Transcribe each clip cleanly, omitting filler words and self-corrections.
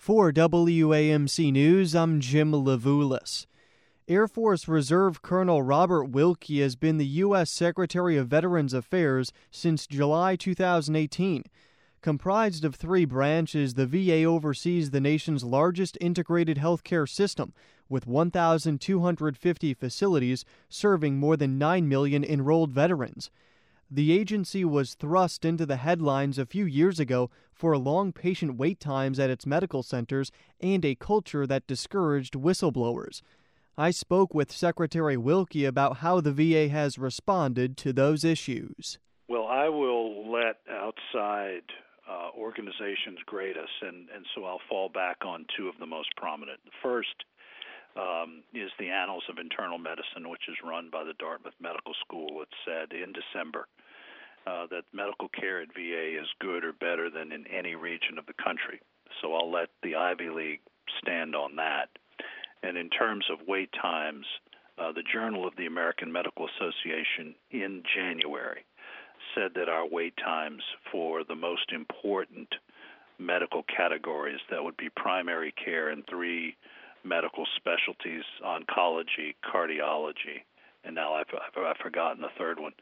For WAMC News, I'm Jim Levulis. Air Force Reserve Colonel Robert Wilkie has been the U.S. Secretary of Veterans Affairs since July 2018. Comprised of three branches, the VA oversees the nation's largest integrated healthcare system, with 1,250 facilities serving more than 9 million enrolled veterans. The agency was thrust into the headlines a few years ago for long patient wait times at its medical centers and a culture that discouraged whistleblowers. I spoke with Secretary Wilkie about how the VA has responded to those issues. Well, I will let outside organizations grade us, and so I'll fall back on two of the most prominent. The first is the Annals of Internal Medicine, which is run by the Dartmouth Medical School. It said in December that medical care at VA is good or better than in any region of the country. So I'll let the Ivy League stand on that. And in terms of wait times, the Journal of the American Medical Association in January said that our wait times for the most important medical categories, that would be primary care and three medical specialties, oncology, cardiology, and now I've forgotten the third one,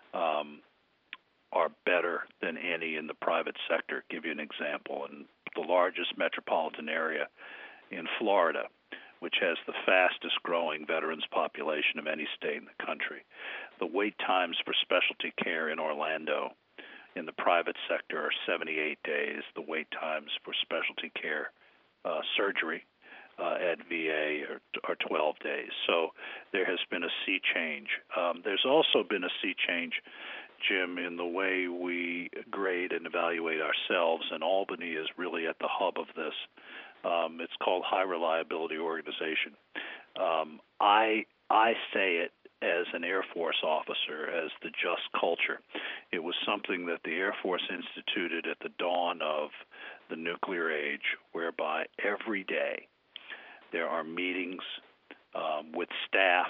are better than any in the private sector. Give you an example. In the largest metropolitan area in Florida, which has the fastest growing veterans population of any state in the country, the wait times for specialty care in Orlando in the private sector are 78 days. The wait times for specialty care surgery at VA are 12 days. So there has been a sea change. There's also been a sea change, Jim, in the way we grade and evaluate ourselves, and Albany is really at the hub of this. It's called High Reliability Organization. I say it as an Air Force officer as the just culture. It was something that the Air Force instituted at the dawn of the nuclear age, whereby every day there are meetings with staff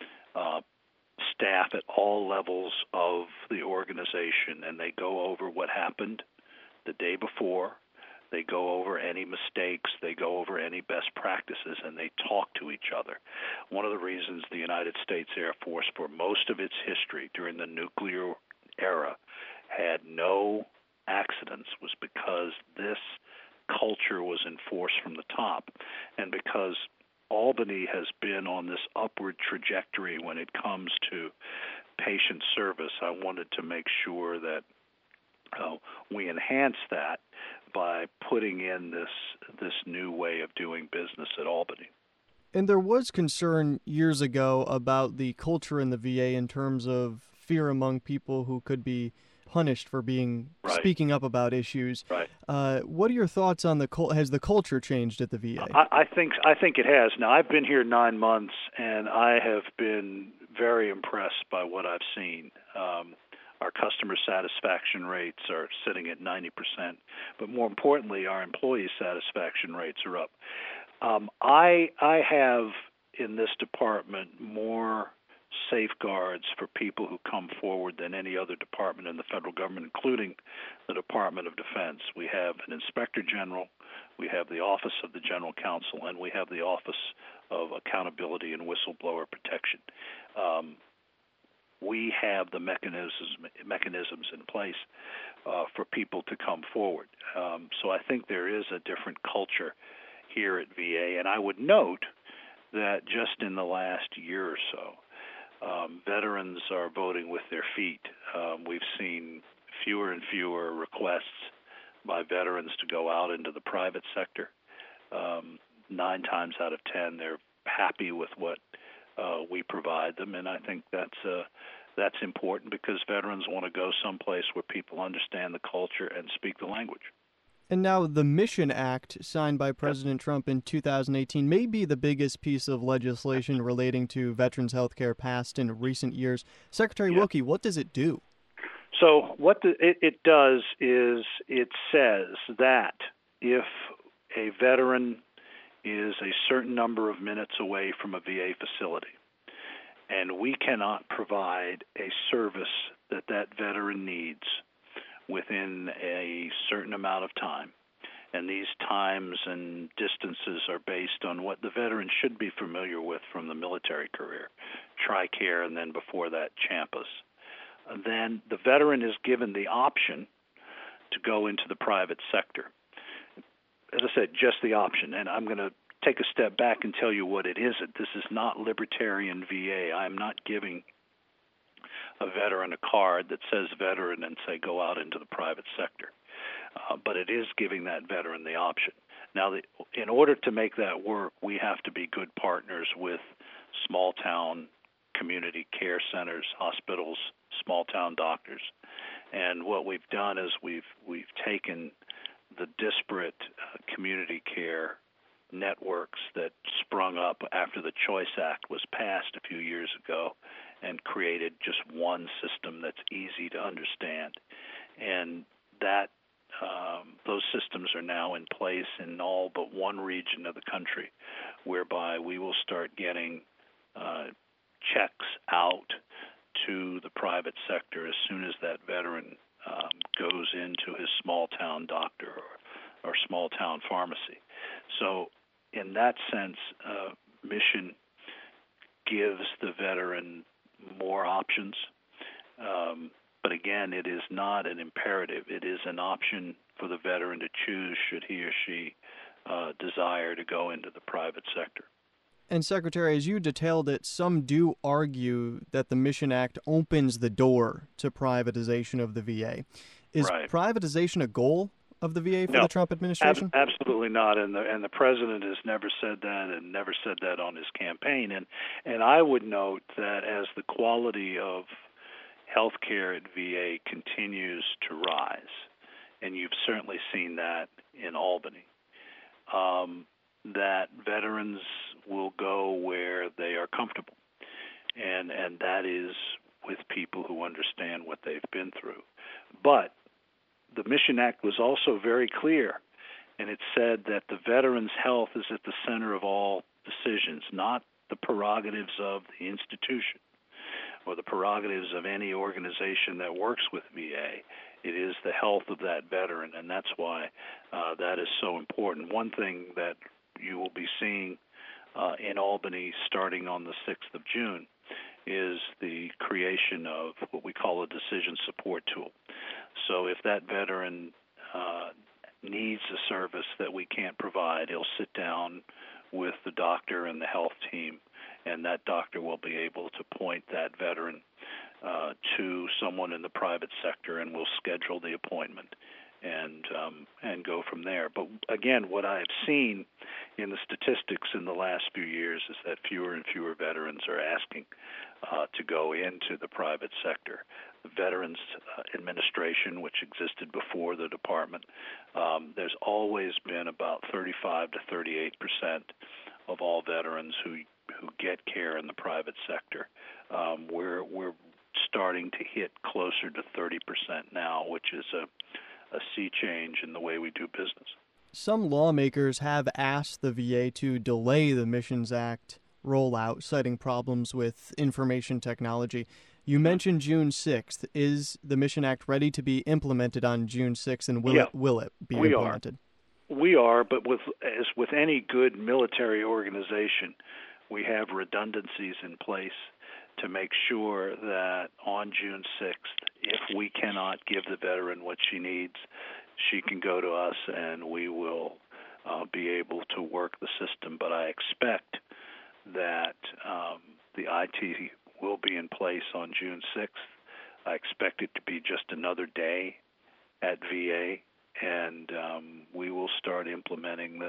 at all levels of the organization, and they go over what happened the day before. They go over any mistakes, they go over any best practices, and they talk to each other. One of the reasons the United States Air Force, for most of its history during the nuclear era, had no accidents was because this culture was enforced from the top, and because Albany has been on this upward trajectory when it comes to patient service. I wanted to make sure that we enhance that by putting in this new way of doing business at Albany. And there was concern years ago about the culture in the VA in terms of fear among people who could be punished for speaking up about issues. Right. What are your thoughts on has the culture changed at the VA? I think it has. Now, I've been here 9 months, and I have been very impressed by what I've seen. Our customer satisfaction rates are sitting at 90%, but more importantly, our employee satisfaction rates are up. I have in this department more safeguards for people who come forward than any other department in the federal government, including the Department of Defense. We have an Inspector General, we have the Office of the General Counsel, and we have the Office of Accountability and Whistleblower Protection. We have the mechanisms in place for people to come forward. So I think there is a different culture here at VA. And I would note that just in the last year or so, veterans are voting with their feet. We've seen fewer and fewer requests by veterans to go out into the private sector. 9 times out of 10, they're happy with what we provide them, and I think that's important because veterans want to go someplace where people understand the culture and speak the language. And now the Mission Act, signed by President Trump in 2018, may be the biggest piece of legislation relating to veterans' health care passed in recent years. Secretary Wilkie, what does it do? So what it does is it says that if a veteran is a certain number of minutes away from a VA facility, and we cannot provide a service that veteran needs within a certain amount of time, And these times and distances are based on what the veteran should be familiar with from the military career, TRICARE, and then before that, CHAMPUS. And then the veteran is given the option to go into the private sector. As I said, just the option. And I'm going to take a step back and tell you what it isn't. This is not libertarian VA. I'm not giving a veteran a card that says veteran and say go out into the private sector. But it is giving that veteran the option. Now, in order to make that work, we have to be good partners with small-town community care centers, hospitals, small-town doctors. And what we've done is we've taken the disparate community care networks that sprung up after the Choice Act was passed a few years ago and created just one system that's easy to understand. And that those systems are now in place in all but one region of the country, whereby we will start getting checks out to the private sector as soon as that veteran goes into his small-town doctor or small-town pharmacy. So in that sense, Mission gives the veteran more options. But again, it is not an imperative. It is an option for the veteran to choose should he or she desire to go into the private sector. And Secretary, as you detailed it, some do argue that the Mission Act opens the door to privatization of the VA. Is privatization a goal of the VA for the Trump administration? Absolutely not. And the president has never said that and never said that on his campaign. And I would note that as the quality of healthcare at VA continues to rise, and you've certainly seen that in Albany, that veterans will go where they are comfortable, and that is with people who understand what they've been through. But the Mission Act was also very clear, and it said that the veteran's health is at the center of all decisions, not the prerogatives of the institution or the prerogatives of any organization that works with VA. It is the health of that veteran, and that's why that is so important. One thing that you will be seeing in Albany starting on the 6th of June is the creation of what we call a decision support tool. So if that veteran needs a service that we can't provide, he'll sit down with the doctor and the health team, and that doctor will be able to point that veteran to someone in the private sector, and we'll schedule the appointment and go from there. But again, what I've seen in the statistics in the last few years is that fewer and fewer veterans are asking to go into the private sector. The Veterans Administration, which existed before the department, there's always been about 35 to 38% of all veterans who get care in the private sector. We're starting to hit closer to 30% now, which is a sea change in the way we do business. Some lawmakers have asked the VA to delay the Missions Act rollout, citing problems with information technology. You mentioned June 6th. Is the Mission Act ready to be implemented on June 6th, and will it be implemented? We are, but as with any good military organization, we have redundancies in place to make sure that on June 6th, if we cannot give the veteran what she needs, she can go to us and we will be able to work the system. But I expect that the IT will be in place on June 6th. I expect it to be just another day at VA, and we will start implementing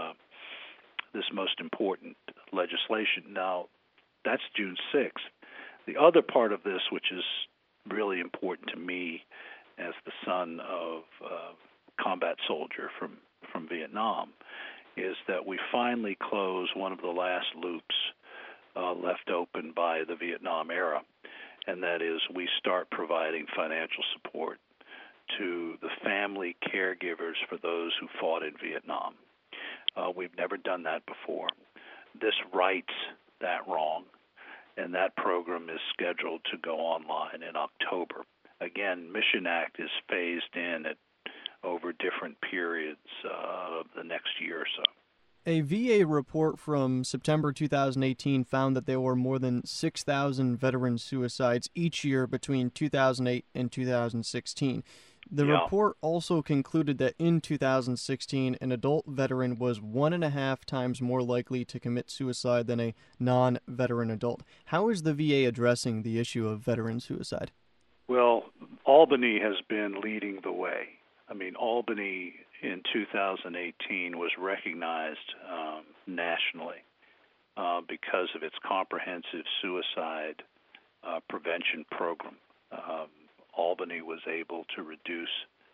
this most important legislation. Now, that's June 6th. The other part of this, which is really important to me as the son of a combat soldier from Vietnam, is that we finally close one of the last loops left open by the Vietnam era, and that is we start providing financial support to the family caregivers for those who fought in Vietnam. We've never done that before. This rights that wrong, and that program is scheduled to go online in October. Again, Mission Act is phased in at over different periods of the next year or so. A VA report from September 2018 found that there were more than 6,000 veteran suicides each year between 2008 and 2016. The report also concluded that in 2016, an adult veteran was 1.5 times more likely to commit suicide than a non-veteran adult. How is the VA addressing the issue of veteran suicide? Well, Albany has been leading the way. I mean, Albany in 2018 was recognized nationally because of its comprehensive suicide prevention program. Albany was able to reduce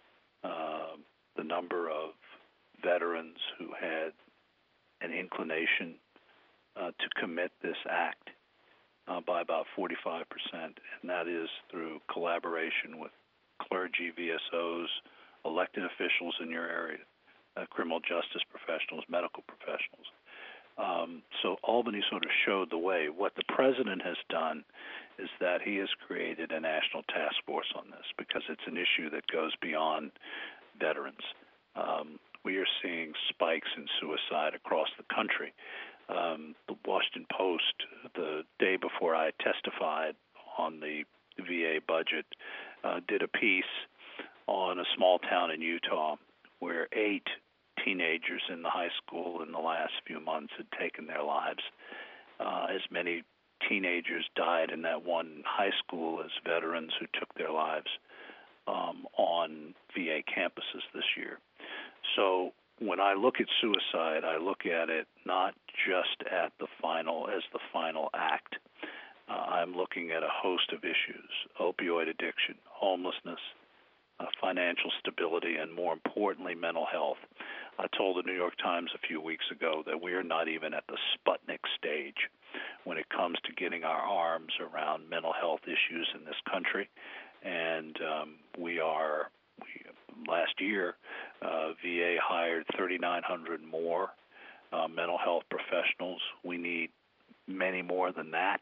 the number of veterans who had an inclination to commit this act by about 45%, and that is through collaboration with clergy, VSOs, elected officials in your area, criminal justice professionals, medical professionals. So Albany sort of showed the way. What the president has done is that he has created a national task force on this because it's an issue that goes beyond veterans. We are seeing spikes in suicide across the country. The Washington Post, the day before I testified on the VA budget, did a piece on a small town in Utah where 8 teenagers in the high school in the last few months had taken their lives. As many teenagers died in that one high school as veterans who took their lives on VA campuses this year. So when I look at suicide, I look at it not just as the final act. I'm looking at a host of issues: opioid addiction, homelessness, financial stability, and more importantly, mental health. I told the New York Times a few weeks ago that we are not even at the Sputnik stage when it comes to getting our arms around mental health issues in this country. And last year, VA hired 3,900 more mental health professionals. We need many more than that,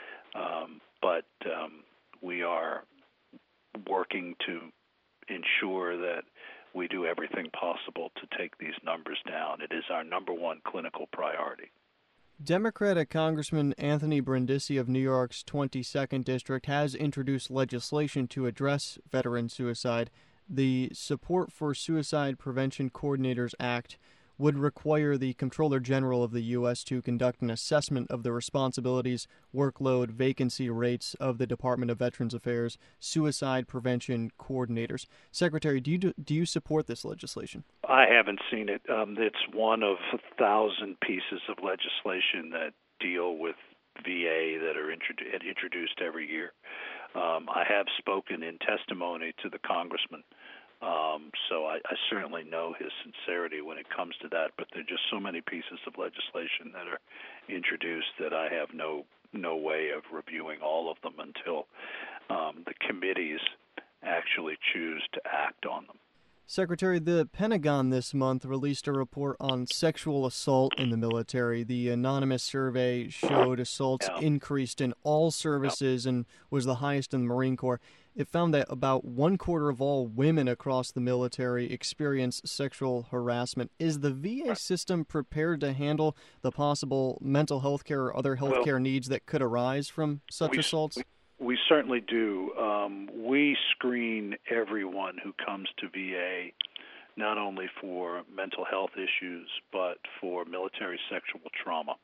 but we are working to ensure that we do everything possible to take these numbers down. It is our number one clinical priority. Democratic Congressman Anthony Brindisi of New York's 22nd District has introduced legislation to address veteran suicide. The Support for Suicide Prevention Coordinators Act would require the Comptroller General of the U.S. to conduct an assessment of the responsibilities, workload, vacancy rates of the Department of Veterans Affairs Suicide Prevention Coordinators. Secretary, do you support this legislation? I haven't seen it. It's one of 1,000 pieces of legislation that deal with VA that are introduced every year. I have spoken in testimony to the congressman. So I certainly know his sincerity when it comes to that, but there are just so many pieces of legislation that are introduced that I have no way of reviewing all of them until the committees actually choose to act on them. Secretary, the Pentagon this month released a report on sexual assault in the military. The anonymous survey showed assaults increased in all services and was the highest in the Marine Corps. It found that about 1/4 of all women across the military experience sexual harassment. Is the VA system prepared to handle the possible mental health care or other health care needs that could arise from such assaults? We certainly do. We screen everyone who comes to VA, not only for mental health issues, but for military sexual trauma.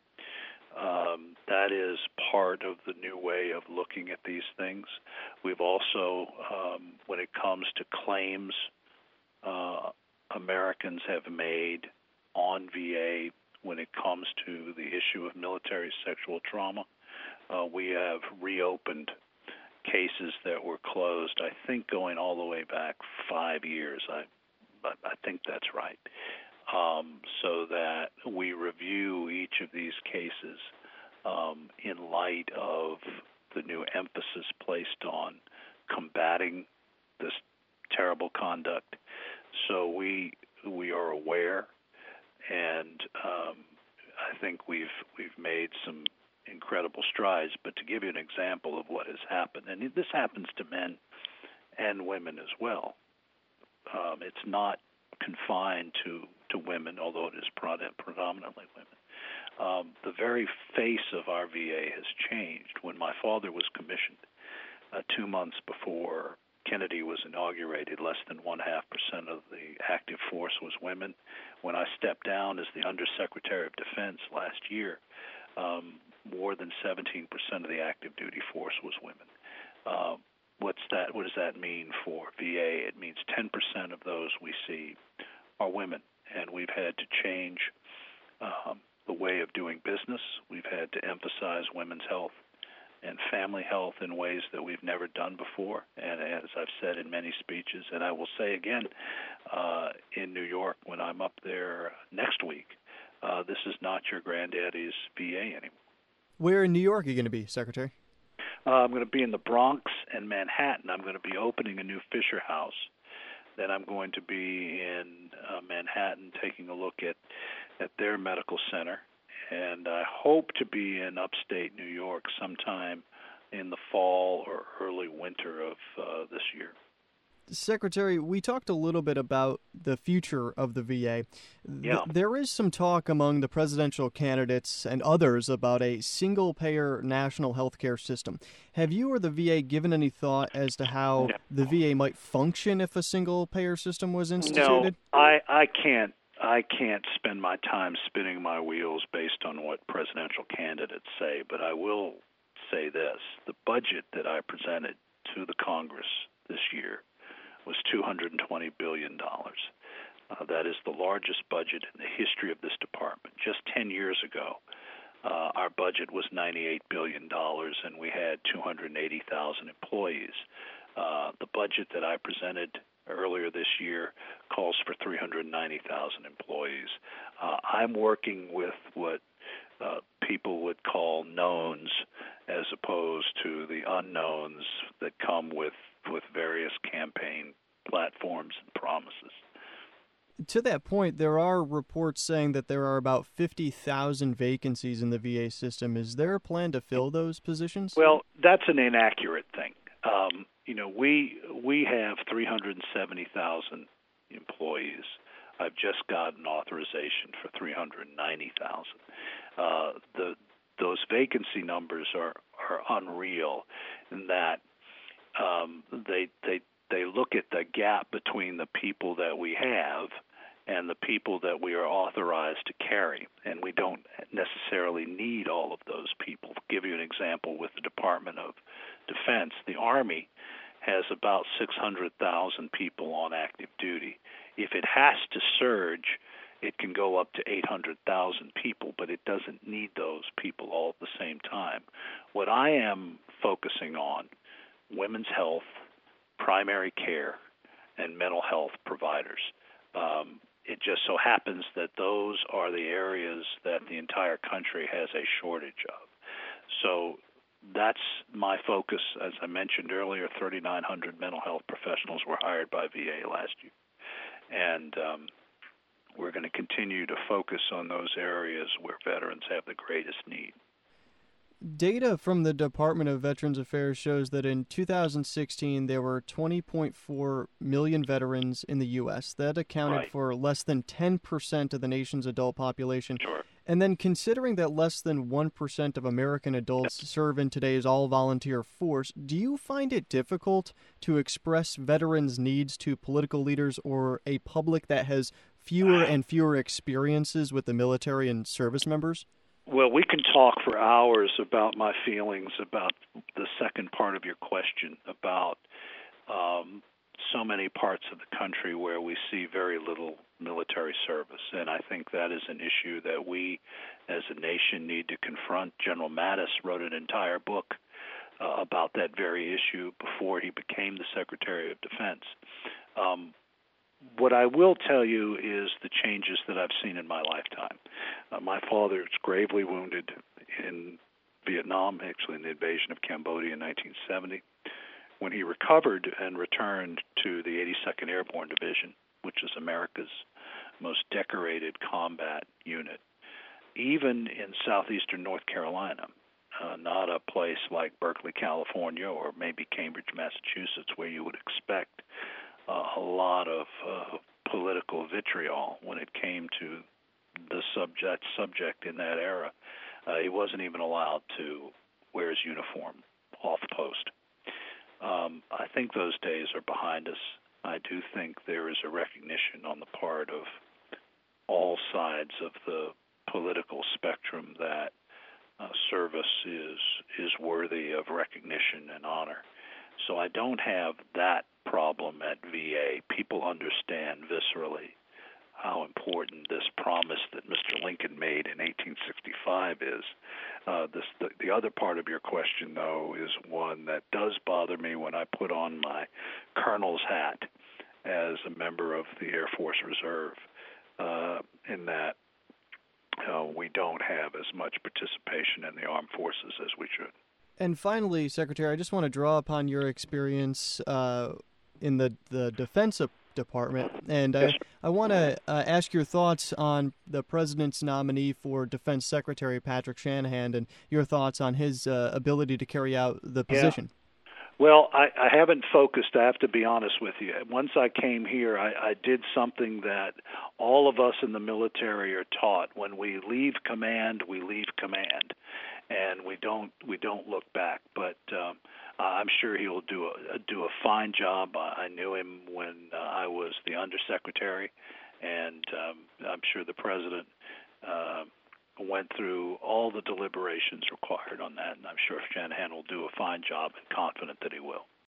That is part of the new way of looking at these things. We've also, when it comes to claims Americans have made on VA when it comes to the issue of military sexual trauma, we have reopened cases that were closed, I think going all the way back 5 years. I think that's right. So that we review each of these cases in light of the new emphasis placed on combating this terrible conduct. So we are aware, and I think we've made some incredible strides. But to give you an example of what has happened, and this happens to men and women as well, It's not confined to women, although it is predominantly women. The very face of our VA has changed. When my father was commissioned 2 months before Kennedy was inaugurated, less than 0.5% of the active force was women. When I stepped down as the Undersecretary of Defense last year, more than 17% of the active duty force was women. What does that mean for VA? It means 10% of those we see are women, and we've had to change the way of doing business. We've had to emphasize women's health and family health in ways that we've never done before. And as I've said in many speeches, and I will say again in New York when I'm up there next week, this is not your granddaddy's VA anymore. Where in New York are you going to be, Secretary? I'm going to be in the Bronx and Manhattan. I'm going to be opening a new Fisher House. Then I'm going to be in Manhattan taking a look at their medical center. And I hope to be in upstate New York sometime in the fall or early winter of this year. Secretary, we talked a little bit about the future of the VA. Yeah. There is some talk among the presidential candidates and others about a single-payer national health care system. Have you or the VA given any thought as to how the VA might function if a single-payer system was instituted? No, I can't spend my time spinning my wheels based on what presidential candidates say, but I will say this. The budget that I presented to the Congress this year was $220 billion. That is the largest budget in the history of this department. Just 10 years ago, our budget was $98 billion, and we had 280,000 employees. The budget that I presented earlier this year calls for 390,000 employees. I'm working with what people would call knowns as opposed to the unknowns that come with various campaign platforms and promises. To that point, there are reports saying that there are about 50,000 vacancies in the VA system. Is there a plan to fill those positions? Well, that's an inaccurate thing. We have 370,000 employees. I've just gotten authorization for 390,000. Those vacancy numbers are unreal in that they look at the gap between the people that we have and the people that we are authorized to carry, and we don't necessarily need all of those people. To give you an example, with the Department of Defense, the Army has about 600,000 people on active duty. If it has to surge, it can go up to 800,000 people, but it doesn't need those people all at the same time. What I am focusing on, women's health, primary care, and mental health providers. It just so happens that those are the areas that the entire country has a shortage of. So that's my focus. As I mentioned earlier, 3,900 mental health professionals were hired by VA last year. And we're going to continue to focus on those areas where veterans have the greatest need. Data from the Department of Veterans Affairs shows that in 2016 there were 20.4 million veterans in the U.S. That accounted for less than 10% of the nation's adult population. Sure. And then considering that less than 1% of American adults serve in today's all-volunteer force, do you find it difficult to express veterans' needs to political leaders or a public that has fewer and fewer experiences with the military and service members? Well, we can talk for hours about my feelings about the second part of your question about so many parts of the country where we see very little military service. And I think that is an issue that we as a nation need to confront. General Mattis wrote an entire book about that very issue before he became the Secretary of Defense. What I will tell you is the changes that I've seen in my lifetime. My father was gravely wounded in Vietnam, actually in the invasion of Cambodia in 1970. When he recovered and returned to the 82nd Airborne Division, which is America's most decorated combat unit, even in southeastern North Carolina, not a place like Berkeley, California, or maybe Cambridge, Massachusetts, where you would expect a lot of political vitriol when it came to the subject in that era. He wasn't even allowed to wear his uniform off post. I think those days are behind us. I do think there is a recognition on the part of all sides of the political spectrum that service is worthy of recognition and honor. So I don't have that problem at VA. People understand viscerally how important this promise that Mr. Lincoln made in 1865 is. The other part of your question, though, is one that does bother me when I put on my colonel's hat as a member of the Air Force Reserve, in that we don't have as much participation in the armed forces as we should. And finally, Secretary, I just want to draw upon your experience in the Defense Department, and Yes, I want to ask your thoughts on the President's nominee for Defense Secretary, Patrick Shanahan, and your thoughts on his ability to carry out the position. Yeah. Well, I haven't focused, I have to be honest with you. Once I came here, I did something that all of us in the military are taught. When we leave command, we leave command, and we don't look back. But I'm sure he'll do a fine job. I knew him when I was the undersecretary, and I'm sure the president went through all the deliberations required on that, and I'm sure Shanahan will do a fine job and confident that he will.